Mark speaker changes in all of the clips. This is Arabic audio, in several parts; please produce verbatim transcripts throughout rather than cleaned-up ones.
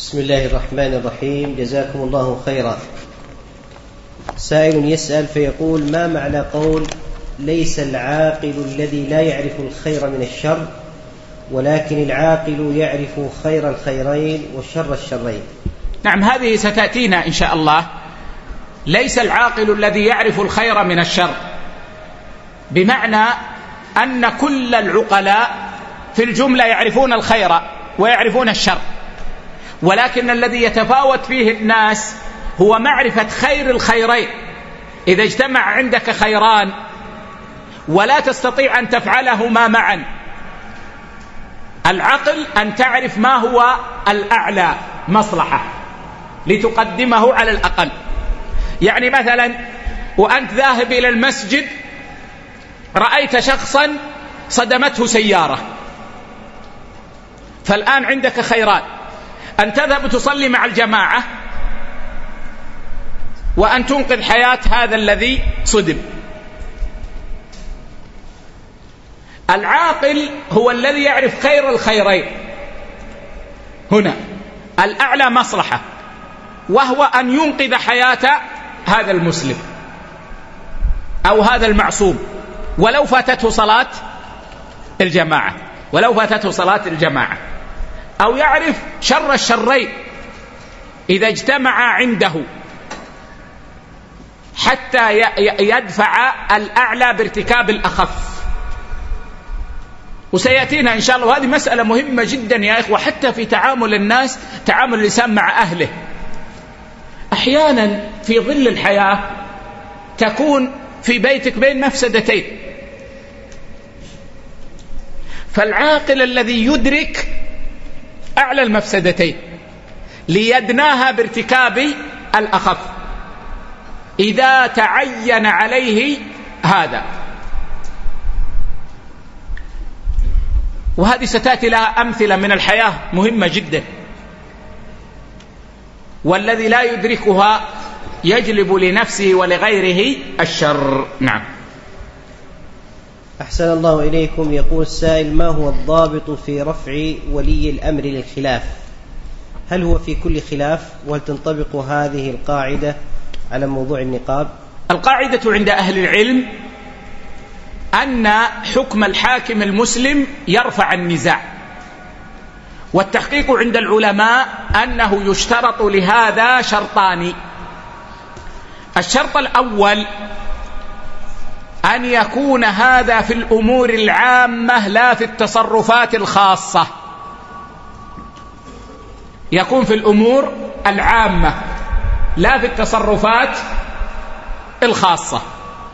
Speaker 1: بسم الله الرحمن الرحيم. جزاكم الله خيرا. سائل يسأل فيقول: ما معنى قول ليس العاقل الذي لا يعرف الخير من الشر، ولكن العاقل يعرف خير الخيرين وشر الشرين؟
Speaker 2: نعم، هذه ستأتينا إن شاء الله. ليس العاقل الذي يعرف الخير من الشر، بمعنى أن كل العقلاء في الجملة يعرفون الخير ويعرفون الشر، ولكن الذي يتفاوت فيه الناس هو معرفة خير الخيرين. إذا اجتمع عندك خيران ولا تستطيع أن تفعلهما معا، العقل أن تعرف ما هو الأعلى مصلحة لتقدمه على الأقل. يعني مثلا وأنت ذاهب إلى المسجد رأيت شخصا صدمته سيارة، فالآن عندك خيران: أن تذهب تصلي مع الجماعة، وأن تنقذ حياة هذا الذي صدم. العاقل هو الذي يعرف خير الخيرين، هنا الأعلى مصلحة، وهو أن ينقذ حياة هذا المسلم أو هذا المعصوم ولو فاتته صلاة الجماعة ولو فاتته صلاة الجماعة أو يعرف شر الشرين إذا اجتمع عنده حتى يدفع الأعلى بارتكاب الأخف. وسيأتينا إن شاء الله، وهذه مسألة مهمة جدا يا إخوة، حتى في تعامل الناس، تعامل الإنسان مع أهله. أحيانا في ظل الحياة تكون في بيتك بين مفسدتين، فالعاقل الذي يدرك أعلى المفسدتين ليدناها بارتكاب الأخف إذا تعين عليه هذا. وهذه ستأتي لها أمثلة من الحياة مهمة جدا، والذي لا يدركها يجلب لنفسه ولغيره الشر. نعم.
Speaker 1: أحسن الله إليكم. يقول السائل: ما هو الضابط في رفع ولي الأمر للخلاف؟ هل هو في كل خلاف؟ وهل تنطبق هذه القاعدة على موضوع النقاب؟
Speaker 2: القاعدة عند أهل العلم أن حكم الحاكم المسلم يرفع النزاع، والتحقيق عند العلماء أنه يشترط لهذا شرطان. الشرط الأول أن يكون هذا في الأمور العامة لا في التصرفات الخاصة، يكون في الأمور العامة لا في التصرفات الخاصة،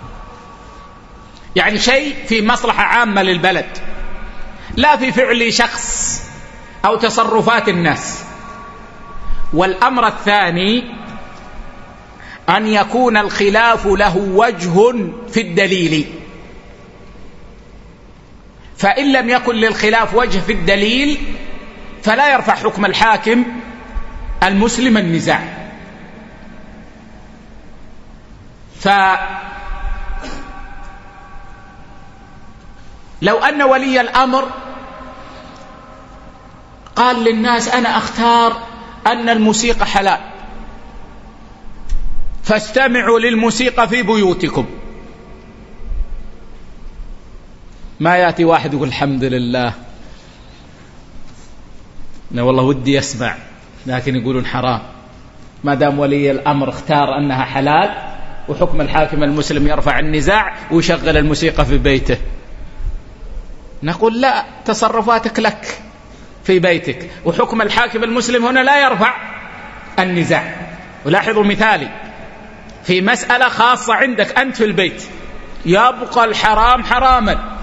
Speaker 2: يعني شيء في مصلحة عامة للبلد، لا في فعل شخص أو تصرفات الناس. والأمر الثاني أن يكون الخلاف له وجه في الدليل، فإن لم يكن للخلاف وجه في الدليل فلا يرفع حكم الحاكم المسلم النزاع. فلو أن ولي الأمر قال للناس: أنا أختار أن الموسيقى حلال، فاستمعوا للموسيقى في بيوتكم، ما يأتي واحد يقول: الحمد لله، أنا والله ودي يسمع، لكن يقولون حرام. ما دام ولي الأمر اختار أنها حلال، وحكم الحاكم المسلم يرفع النزاع ويشغل الموسيقى في بيته، نقول: لا، تصرفاتك لك في بيتك، وحكم الحاكم المسلم هنا لا يرفع النزاع. ولاحظوا مثالي في مسألة خاصة عندك أنت في البيت، يبقى الحرام حراما،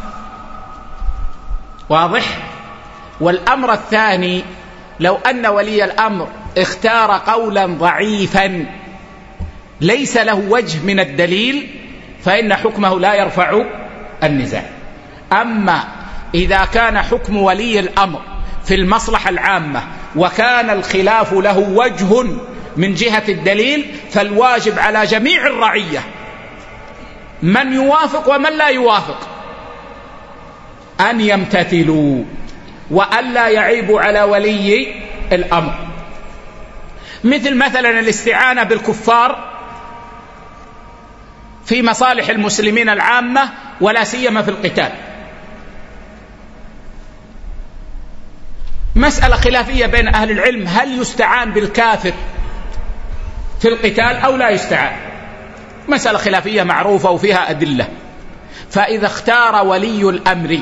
Speaker 2: واضح؟ والأمر الثاني: لو أن ولي الأمر اختار قولا ضعيفا ليس له وجه من الدليل فإن حكمه لا يرفع النزاع. أما إذا كان حكم ولي الأمر في المصلحة العامة وكان الخلاف له وجه من جهة الدليل، فالواجب على جميع الرعية من يوافق ومن لا يوافق أن يمتثلوا وأن لا يعيبوا على ولي الأمر. مثل مثلا الاستعانة بالكفار في مصالح المسلمين العامة ولا سيما في القتال. مسألة خلافية بين أهل العلم، هل يستعان بالكافر في القتال أو لا يستعان؟ مسألة خلافية معروفة وفيها أدلة. فإذا اختار ولي الأمر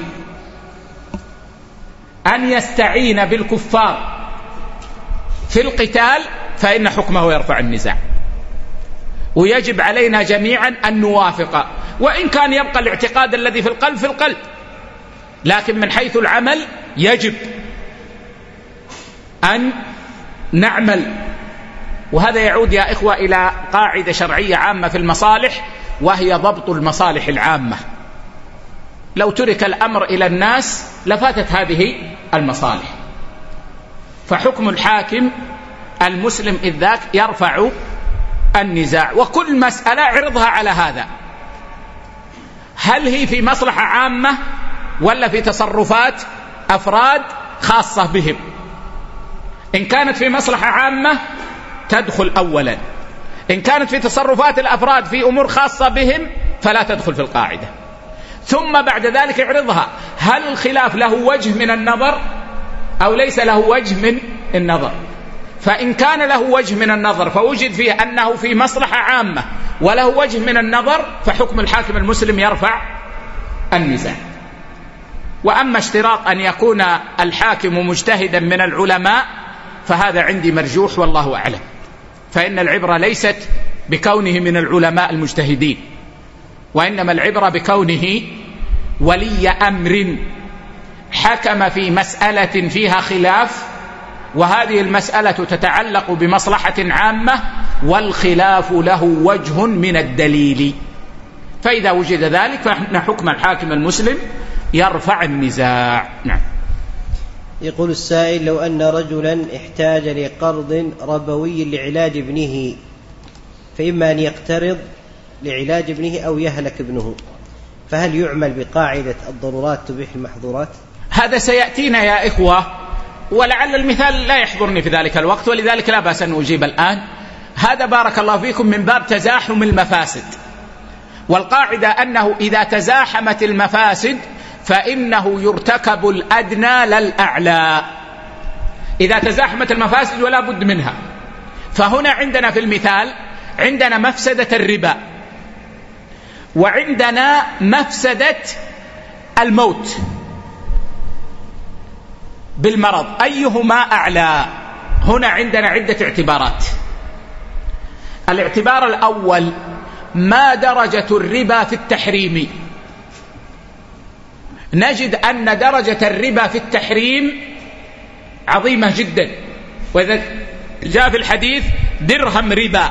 Speaker 2: أن يستعين بالكفار في القتال فإن حكمه يرفع النزاع، ويجب علينا جميعا أن نوافق، وإن كان يبقى الاعتقاد الذي في القلب في القلب، لكن من حيث العمل يجب أن نعمل. وهذا يعود يا إخوة إلى قاعدة شرعية عامة في المصالح، وهي ضبط المصالح العامة. لو ترك الأمر إلى الناس لفاتت هذه المصالح. فحكم الحاكم المسلم إذ ذاك يرفع النزاع، وكل مسألة عرضها على هذا، هل هي في مصلحة عامة ولا في تصرفات أفراد خاصة بهم. إن كانت في مصلحة عامة تدخل أولا، إن كانت في تصرفات الأفراد في أمور خاصة بهم فلا تدخل في القاعدة. ثم بعد ذلك اعرضها، هل الخلاف له وجه من النظر أو ليس له وجه من النظر. فإن كان له وجه من النظر فوجد فيه أنه في مصلحة عامة وله وجه من النظر، فحكم الحاكم المسلم يرفع النزاع. وأما اشتراط أن يكون الحاكم مجتهدا من العلماء فهذا عندي مرجوح والله أعلم، فإن العبرة ليست بكونه من العلماء المجتهدين، وإنما العبرة بكونه ولي أمر حكم في مسألة فيها خلاف، وهذه المسألة تتعلق بمصلحة عامة والخلاف له وجه من الدليل، فإذا وجد ذلك فإن حكم الحاكم المسلم يرفع النزاع. نعم.
Speaker 1: يقول السائل: لو أن رجلا احتاج لقرض ربوي لعلاج ابنه، فإما أن يقترض لعلاج ابنه أو يهلك ابنه، فهل يعمل بقاعدة الضرورات تبيح المحظورات؟
Speaker 2: هذا سيأتينا يا إخوة، ولعل المثال لا يحضرني في ذلك الوقت، ولذلك لا بأس أن أجيب الآن. هذا بارك الله فيكم من باب تزاحم المفاسد، والقاعدة أنه إذا تزاحمت المفاسد فإنه يرتكب الأدنى للأعلى. إذا تزاحمت المفاسد ولا بد منها، فهنا عندنا في المثال عندنا مفسدة الربا وعندنا مفسدة الموت بالمرض، أيهما أعلى؟ هنا عندنا عدة اعتبارات. الاعتبار الأول: ما درجة الربا في التحريم؟ نجد أن درجة الربا في التحريم عظيمة جدا، وإذا جاء في الحديث درهم ربا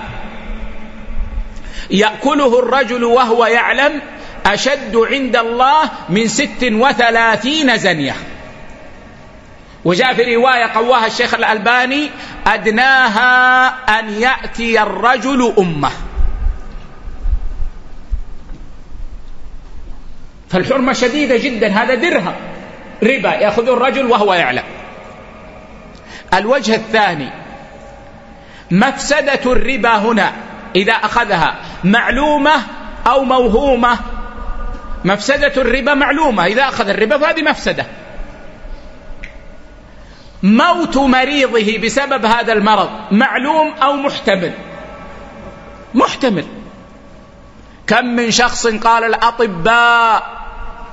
Speaker 2: يأكله الرجل وهو يعلم أشد عند الله من ست وثلاثين زنية. وجاء في رواية قواها الشيخ الألباني: أدناها أن يأتي الرجل أمه. فالحرمة شديدة جدا، هذا درهم ربا يأخذ الرجل وهو يعلم. الوجه الثاني: مفسدة الربا هنا إذا أخذها معلومة أو موهومة. مفسدة الربا معلومة، إذا أخذ الربا فهذه مفسدة. موت مريضه بسبب هذا المرض معلوم أو محتمل؟ محتمل. كم من شخص قال الأطباء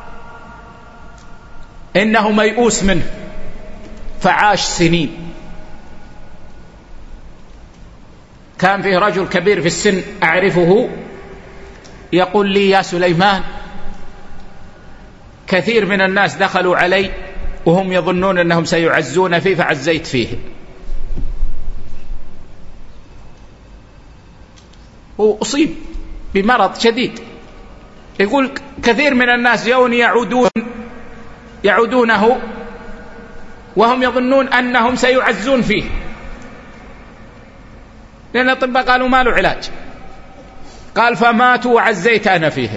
Speaker 2: إنه ميؤوس منه فعاش سنين. كان فيه رجل كبير في السن أعرفه يقول لي: يا سليمان، كثير من الناس دخلوا علي وهم يظنون أنهم سيعزون فيه فعزيت فيه. وأصيب بمرض شديد. يقول كثير من الناس يوم يعودون يعودونه وهم يظنون أنهم سيعزون فيه، لأن الأطباء قالوا ما له علاج. قال: فماتوا وعزيت أنا فيه.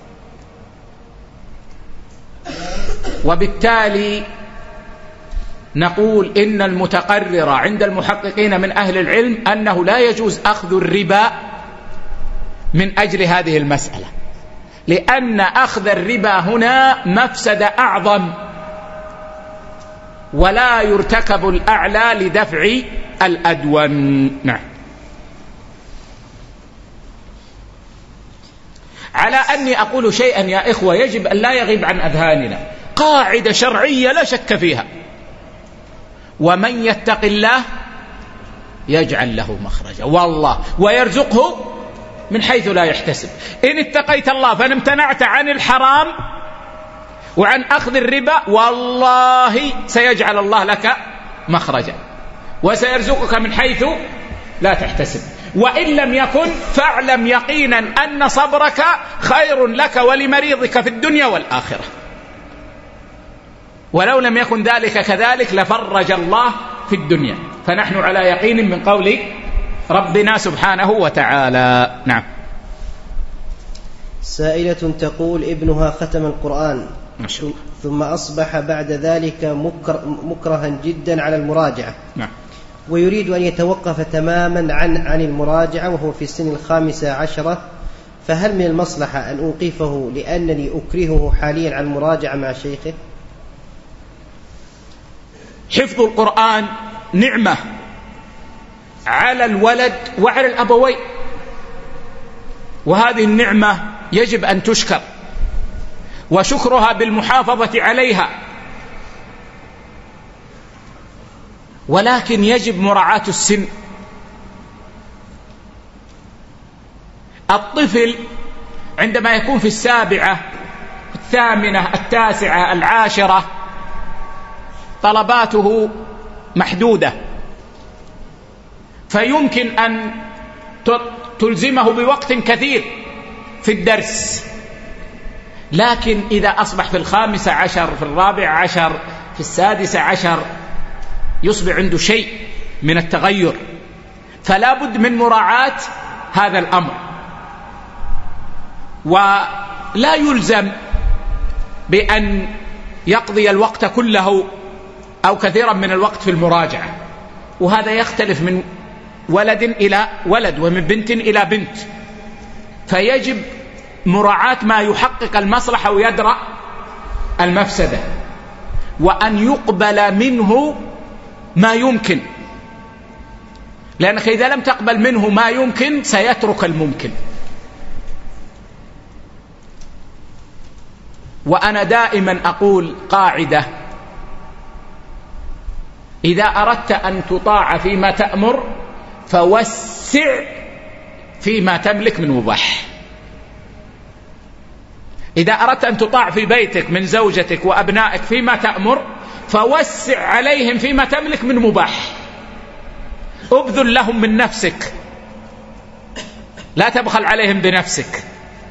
Speaker 2: وبالتالي نقول إن المتقرر عند المحققين من أهل العلم أنه لا يجوز أخذ الربا من أجل هذه المسألة، لأن أخذ الربا هنا مفسدة أعظم، ولا يرتكب الأعلى لدفع الأدون. نعم. على أني أقول شيئا يا إخوة يجب أن لا يغيب عن أذهاننا، قاعدة شرعية لا شك فيها: ومن يتق الله يجعل له مخرجا والله ويرزقه من حيث لا يحتسب. إن اتقيت الله فإن امتنعت عن الحرام وعن أخذ الربا والله سيجعل الله لك مخرجا وسيرزقك من حيث لا تحتسب. وإن لم يكن فاعلم يقينا أن صبرك خير لك ولمريضك في الدنيا والآخرة، ولو لم يكن ذلك كذلك لفرج الله في الدنيا. فنحن على يقين من قول ربنا سبحانه وتعالى. نعم.
Speaker 1: سائلة تقول ابنها ختم القرآن ثم أصبح بعد ذلك مكرها جدا على المراجعة.
Speaker 2: نعم.
Speaker 1: ويريد أن يتوقف تماما عن عن المراجعة وهو في السن الخامسة عشرة، فهل من المصلحة أن أوقفه لأنني أكرهه حاليا عن المراجعة مع شيخه؟
Speaker 2: حفظ القرآن نعمة على الولد وعلى الأبوين، وهذه النعمة يجب أن تشكر، وشكرها بالمحافظة عليها، ولكن يجب مراعاة السن. الطفل عندما يكون في السابعة الثامنة التاسعة العاشرة طلباته محدودة، فيمكن أن تلزمه بوقت كثير في الدرس، لكن إذا أصبح في الخامس عشر في الرابع عشر في السادس عشر يصبح عنده شيء من التغير، فلا بد من مراعاة هذا الأمر. ولا يلزم بأن يقضي الوقت كله أو كثيرا من الوقت في المراجعة، وهذا يختلف من ولد إلى ولد ومن بنت إلى بنت، فيجب مراعاة ما يحقق المصلحة ويدرأ المفسدة، وأن يقبل منه ما يمكن، لأنك إذا لم تقبل منه ما يمكن سيترك الممكن. وأنا دائما أقول قاعدة: إذا أردت أن تطاع فيما تأمر فوسع فيما تملك من مباح. إذا أردت أن تطاع في بيتك من زوجتك وأبنائك فيما تأمر فوسع عليهم فيما تملك من مباح، أبذل لهم من نفسك، لا تبخل عليهم بنفسك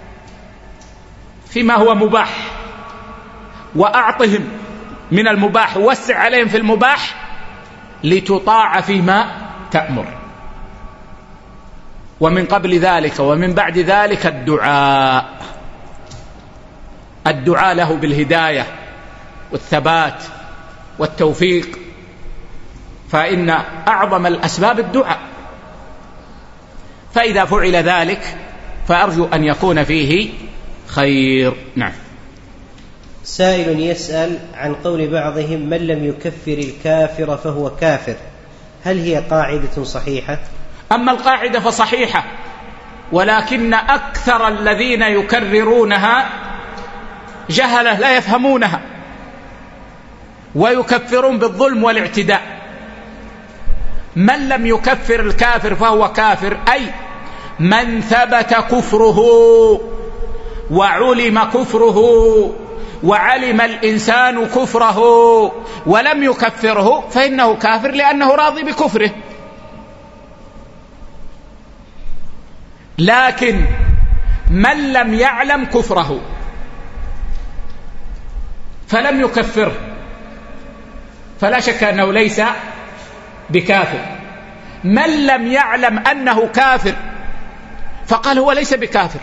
Speaker 2: فيما هو مباح، وأعطهم من المباح، ووسع عليهم في المباح لتطاع فيما تأمر. ومن قبل ذلك ومن بعد ذلك الدعاء الدعاء له بالهداية والثبات والتوفيق، فإن أعظم الأسباب الدعاء، فإذا فعل ذلك فأرجو أن يكون فيه خير. نعم.
Speaker 1: سائل يسأل عن قول بعضهم: من لم يكفر الكافر فهو كافر، هل هي قاعدة صحيحة؟
Speaker 2: أما القاعدة فصحيحة، ولكن أكثر الذين يكررونها جهلة لا يفهمونها، ويكفرون بالظلم والاعتداء. من لم يكفر الكافر فهو كافر، أي من ثبت كفره وعلم كفره وعلم الإنسان كفره ولم يكفره فإنه كافر لأنه راضي بكفره. لكن من لم يعلم كفره فلم يكفره فلا شك أنه ليس بكافر. من لم يعلم أنه كافر فقال هو ليس بكافر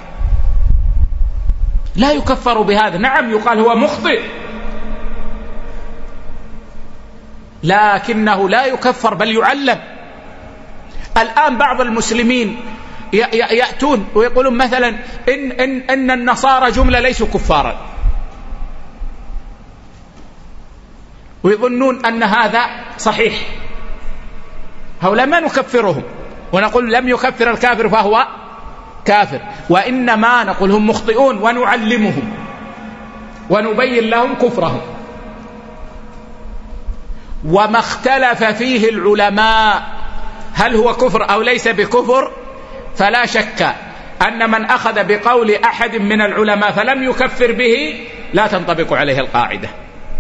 Speaker 2: لا يكفر بهذا. نعم يقال هو مخطئ، لكنه لا يكفر بل يعلم. الآن بعض المسلمين يأتون ويقولون مثلا إن, إن, إن النصارى جملة ليسوا كفارا، ويظنون أن هذا صحيح. هؤلاء ما نكفرهم ونقول لم يكفر الكافر فهو كافر، وإنما نقول هم مخطئون ونعلمهم ونبين لهم كفرهم. وما اختلف فيه العلماء هل هو كفر أو ليس بكفر، فلا شك أن من أخذ بقول أحد من العلماء فلم يكفر به لا تنطبق عليه القاعدة.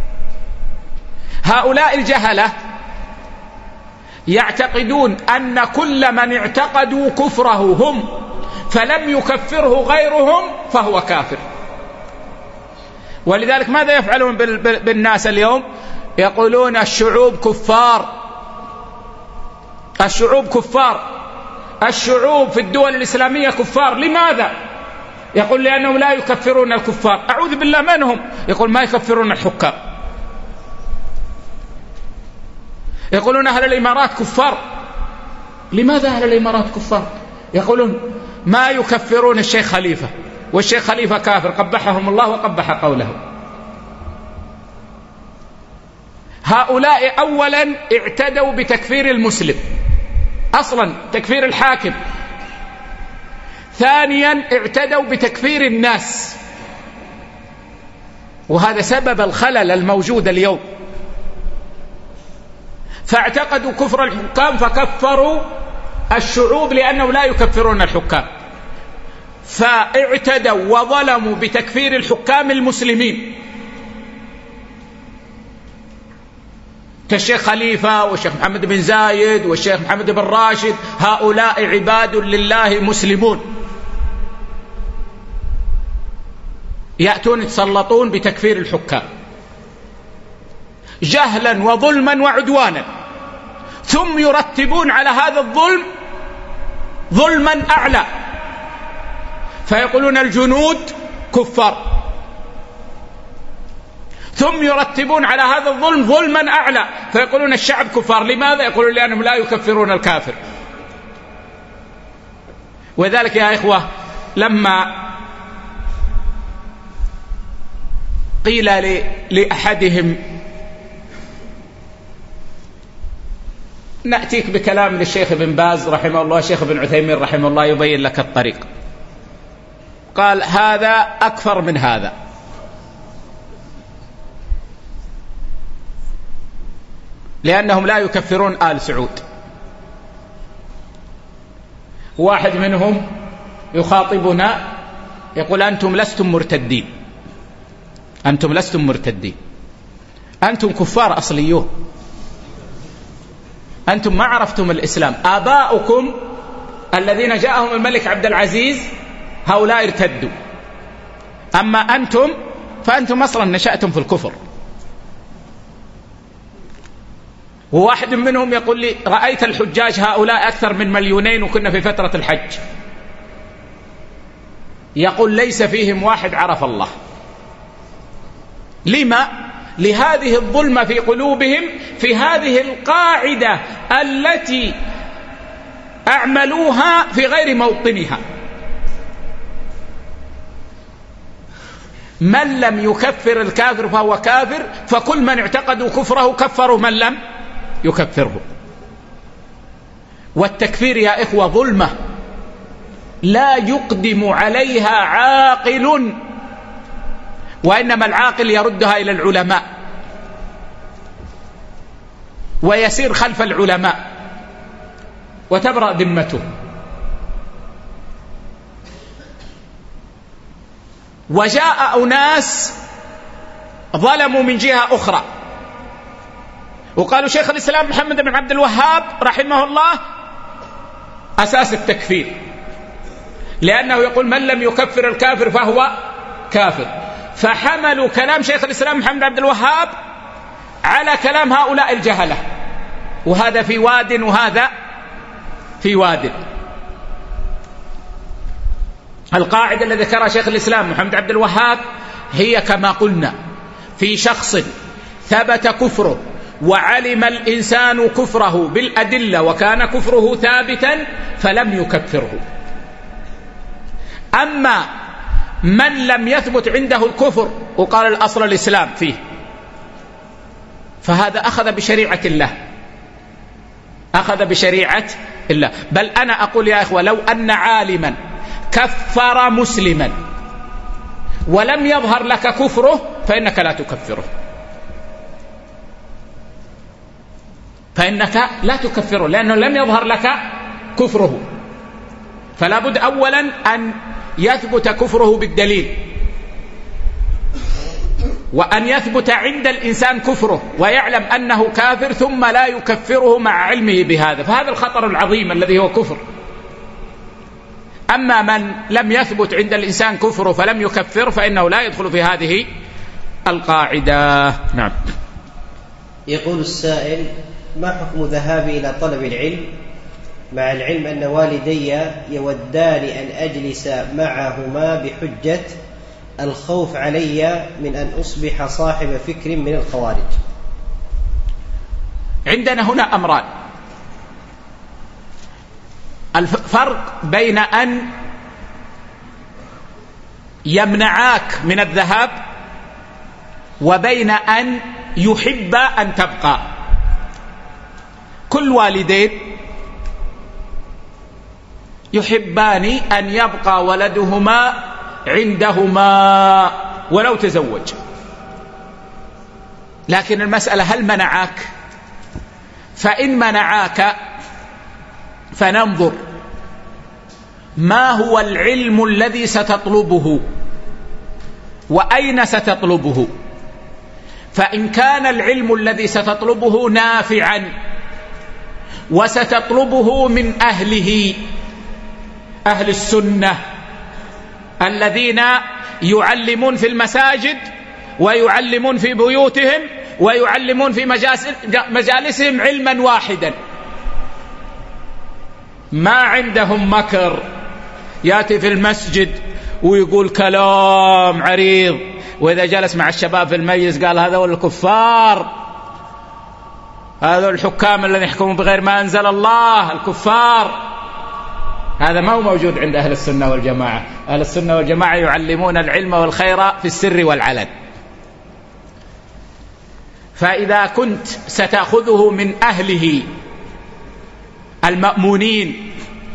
Speaker 2: هؤلاء الجهلة يعتقدون أن كل من اعتقدوا كفره هم فلم يكفره غيرهم فهو كافر. ولذلك ماذا يفعلون بالناس اليوم؟ يقولون الشعوب كفار، الشعوب كفار، الشعوب في الدول الإسلامية كفار. لماذا؟ يقول لأنهم لا يكفرون الكفار. أعوذ بالله، من هم؟ يقول ما يكفرون الحكام. يقولون أهل الإمارات كفار. لماذا أهل الإمارات كفار؟ يقولون ما يكفرون الشيخ خليفة، والشيخ خليفة كافر قبحهم الله وقبح قوله. هؤلاء أولا اعتدوا بتكفير المسلم، أصلا تكفير الحاكم. ثانيا اعتدوا بتكفير الناس، وهذا سبب الخلل الموجود اليوم. فاعتقدوا كفر الحكام فكفروا الشعوب لأنه لا يكفرون الحكام، فاعتدوا وظلموا بتكفير الحكام المسلمين كالشيخ خليفة والشيخ محمد بن زايد والشيخ محمد بن راشد. هؤلاء عباد لله مسلمون، يأتون يتسلطون بتكفير الحكام جهلا وظلما وعدوانا، ثم يرتبون على هذا الظلم ظلما أعلى، فيقولون الجنود كفار، ثم يرتبون على هذا الظلم ظلما أعلى فيقولون الشعب كفار. لماذا؟ يقولون لأنهم لا يكفرون الكافر. وذلك يا إخوة لما قيل لأحدهم نأتيك بكلام للشيخ ابن باز رحمه الله، الشيخ ابن عثيمين رحمه الله يبين لك الطريق، قال هذا أكثر من هذا. لأنهم لا يكفرون آل سعود. واحد منهم يخاطبنا يقول أنتم لستم مرتدين، أنتم لستم مرتدين، أنتم كفار أصليون، أنتم ما عرفتم الإسلام. آباؤكم الذين جاءهم الملك عبد العزيز هؤلاء ارتدوا، أما أنتم فأنتم أصلا نشأتم في الكفر. وواحد منهم يقول لي رأيت الحجاج هؤلاء أكثر من مليونين وكنا في فترة الحج، يقول ليس فيهم واحد عرف الله. لما؟ لهذه الظلمة في قلوبهم في هذه القاعدة التي أعملوها في غير موطنها. من لم يكفر الكافر فهو كافر، فكل من اعتقدوا كفره كفروا من لم يكفره. والتكفير يا إخوة ظلمة لا يقدم عليها عاقل، وإنما العاقل يردها إلى العلماء ويسير خلف العلماء وتبرأ ذمته. وجاء أناس ظلموا من جهة أخرى وقالوا شيخ الإسلام محمد بن عبد الوهاب رحمه الله أساس التكفير، لأنه يقول من لم يكفر الكافر فهو كافر، فحملوا كلام شيخ الإسلام محمد بن عبد الوهاب على كلام هؤلاء الجهلة، وهذا في واد وهذا في واد. القاعدة التي ذكرها شيخ الإسلام محمد بن عبد الوهاب هي كما قلنا في شخص ثبت كفره وعلم الإنسان كفره بالأدلة وكان كفره ثابتا فلم يكفره. أما من لم يثبت عنده الكفر وقال الأصل الإسلام فيه فهذا أخذ بشريعة الله، أخذ بشريعة الله. بل أنا أقول يا إخوة، لو أن عالما كفر مسلما ولم يظهر لك كفره فإنك لا تكفره، فإنك لا تكفره لأنه لم يظهر لك كفره. فلا بد أولا أن يثبت كفره بالدليل، وأن يثبت عند الإنسان كفره ويعلم أنه كافر ثم لا يكفره مع علمه بهذا، فهذا الخطر العظيم الذي هو كفر. أما من لم يثبت عند الإنسان كفره فلم يكفر فإنه لا يدخل في هذه القاعدة. نعم.
Speaker 1: يقول السائل: ما حكم ذهابي إلى طلب العلم مع العلم أن والدي يودان أن أجلس معهما بحجة الخوف علي من أن أصبح صاحب فكر من الخوارج؟
Speaker 2: عندنا هنا أمران: الفرق بين أن يمنعاك من الذهاب وبين أن يحب أن تبقى. كل والدين يحبان أن يبقى ولدهما عندهما ولو تزوج، لكن المسألة هل منعاك؟ فإن منعاك فننظر ما هو العلم الذي ستطلبه وأين ستطلبه. فإن كان العلم الذي ستطلبه نافعا وستطلبه من أهله، أهل السنة الذين يعلمون في المساجد ويعلمون في بيوتهم ويعلمون في مجالسهم علما واحدا، ما عندهم مكر، يأتي في المسجد ويقول كلام عريض، وإذا جلس مع الشباب في المجلس قال هذول الكفار، هذول الحكام الذين يحكمون بغير ما أنزل الله، الكفار. هذا ما هو موجود عند أهل السنة والجماعة. أهل السنة والجماعة يعلمون العلم والخير في السر والعلن. فإذا كنت ستأخذه من أهله المأمونين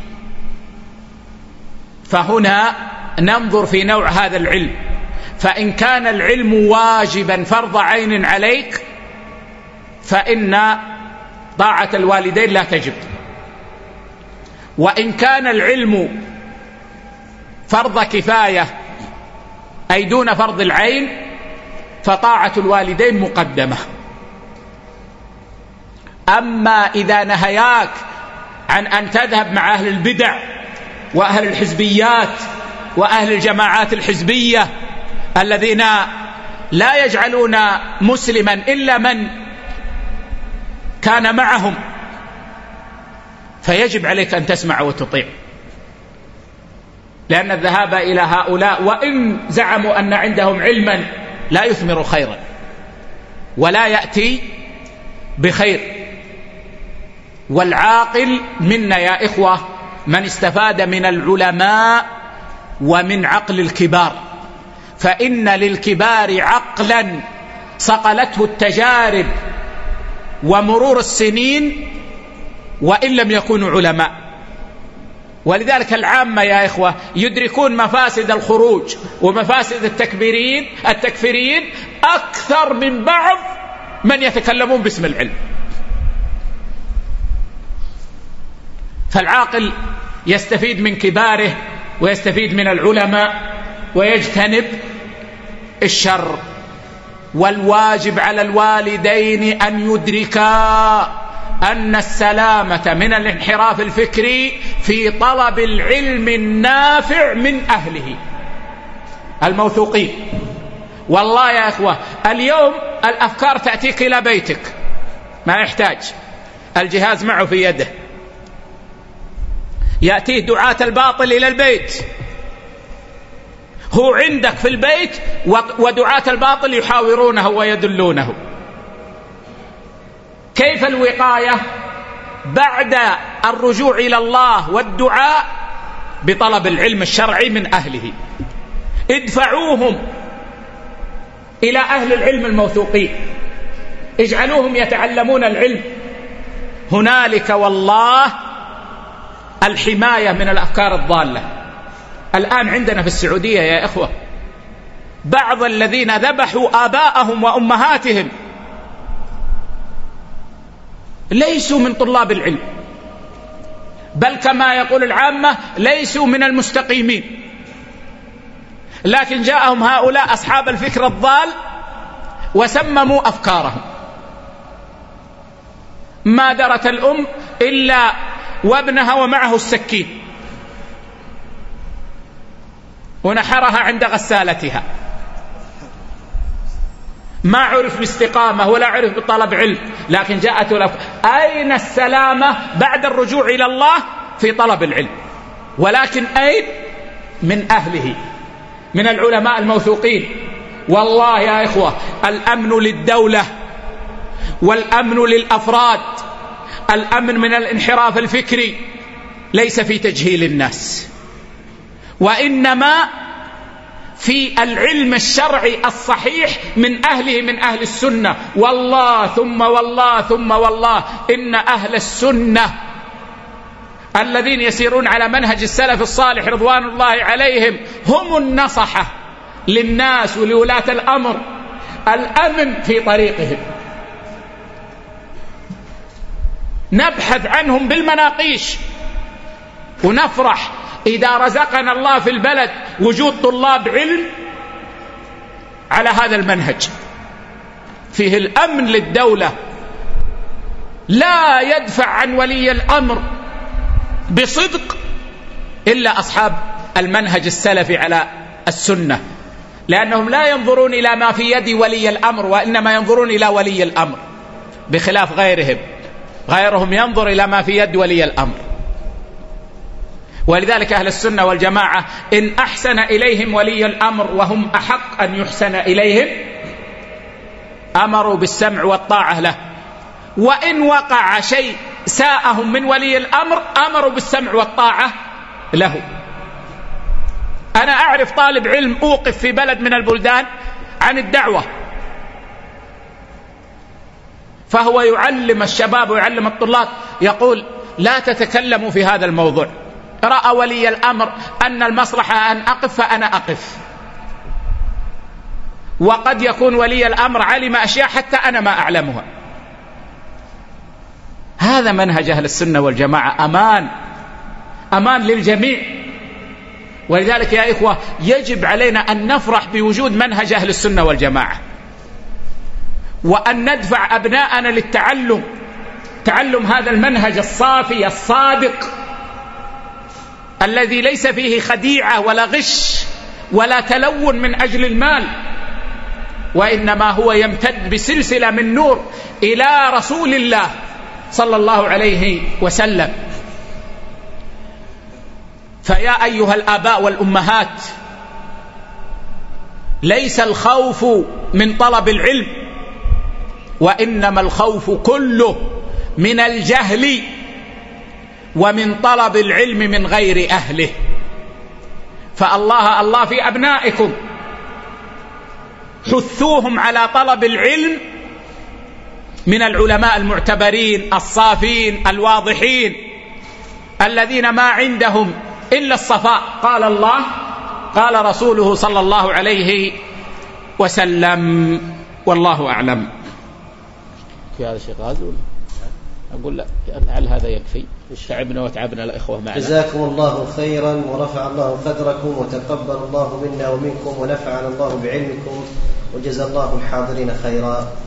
Speaker 2: فهنا ننظر في نوع هذا العلم. فإن كان العلم واجبا فرض عين عليك فإن طاعة الوالدين لا تجب، وإن كان العلم فرض كفاية أي دون فرض العين فطاعة الوالدين مقدمة. أما إذا نهياك عن أن تذهب مع أهل البدع وأهل الحزبيات وأهل الجماعات الحزبية الذين لا يجعلون مسلما إلا من كان معهم، فيجب عليك أن تسمع وتطيع، لأن الذهاب إلى هؤلاء وإن زعموا أن عندهم علما لا يثمر خيرا ولا يأتي بخير. والعاقل منا يا إخوة من استفاد من العلماء ومن عقل الكبار، فإن للكبار عقلا صقلته التجارب ومرور السنين وإن لم يكونوا علماء. ولذلك العامة يا إخوة يدركون مفاسد الخروج ومفاسد التكبيرين التكفيرين أكثر من بعض من يتكلمون باسم العلم. فالعاقل يستفيد من كباره ويستفيد من العلماء ويجتنب الشر. والواجب على الوالدين أن يدركا أن السلامة من الانحراف الفكري في طلب العلم النافع من أهله الموثوقين. والله يا إخوة اليوم الأفكار تأتيك إلى بيتك، ما يحتاج الجهاز معه في يده، يأتيه دعاة الباطل إلى البيت، هو عندك في البيت ودعاة الباطل يحاورونه ويدلونه. كيف الوقاية؟ بعد الرجوع إلى الله والدعاء بطلب العلم الشرعي من أهله. ادفعوهم إلى أهل العلم الموثوقين، اجعلوهم يتعلمون العلم. هنالك والله الحماية من الأفكار الضالة. الآن عندنا في السعودية يا إخوة بعض الذين ذبحوا آباءهم وأمهاتهم ليسوا من طلاب العلم، بل كما يقول العامة ليسوا من المستقيمين، لكن جاءهم هؤلاء أصحاب الفكر الضال وسمموا أفكارهم. ما درت الأم إلا وابنها ومعه السكين ونحرها عند غسالتها، ما عرف باستقامة ولا عرف بطلب علم، لكن جاءته الأفكار. أين السلامة بعد الرجوع إلى الله في طلب العلم؟ ولكن أين؟ من أهله، من العلماء الموثوقين. والله يا إخوة الأمن للدولة والأمن للأفراد، الأمن من الانحراف الفكري ليس في تجهيل الناس، وإنما في العلم الشرعي الصحيح من أهله، من أهل السنة. والله ثم والله ثم والله إن أهل السنة الذين يسيرون على منهج السلف الصالح رضوان الله عليهم هم النصحة للناس ولولاة الأمر. الأمن في طريقهم، نبحث عنهم بالمناقيش ونفرح إذا رزقنا الله في البلد وجود طلاب علم على هذا المنهج فيه الأمن للدولة. لا يدفع عن ولي الأمر بصدق إلا أصحاب المنهج السلفي على السنة، لأنهم لا ينظرون إلى ما في يد ولي الأمر وإنما ينظرون إلى ولي الأمر، بخلاف غيرهم. غيرهم ينظر إلى ما في يد ولي الأمر. ولذلك أهل السنة والجماعة إن أحسن إليهم ولي الأمر وهم أحق أن يحسن إليهم أمروا بالسمع والطاعة له، وإن وقع شيء ساءهم من ولي الأمر أمروا بالسمع والطاعة له. أنا أعرف طالب علم أوقف في بلد من البلدان عن الدعوة، فهو يعلم الشباب ويعلم الطلاب، يقول لا تتكلموا في هذا الموضوع، رأى ولي الأمر أن المصلحة أن أقف فأنا أقف. وقد يكون ولي الأمر علم أشياء حتى أنا ما أعلمها. هذا منهج أهل السنة والجماعة، أمان أمان للجميع. ولذلك يا إخوة يجب علينا أن نفرح بوجود منهج أهل السنة والجماعة، وأن ندفع أبناءنا للتعلم، تعلم هذا المنهج الصافي الصادق الذي ليس فيه خديعة ولا غش ولا تلون من أجل المال، وإنما هو يمتد بسلسلة من نور إلى رسول الله صلى الله عليه وسلم. فيا أيها الآباء والأمهات، ليس الخوف من طلب العلم، وإنما الخوف كله من الجهل ومن طلب العلم من غير أهله. فالله الله في أبنائكم، حثوهم على طلب العلم من العلماء المعتبرين الصافين الواضحين الذين ما عندهم إلا الصفاء. قال الله قال رسوله صلى الله عليه وسلم. والله أعلم.
Speaker 3: في هذا الشيء غازي أقول لا، لعل هذا يكفي. تعبنا وتعبنا الإخوة معنا.
Speaker 1: جزاكم الله خيرا ورفع الله قدركم وتقبل الله منا ومنكم ونفعنا الله بعلمكم وجزا الله الحاضرين خيرا.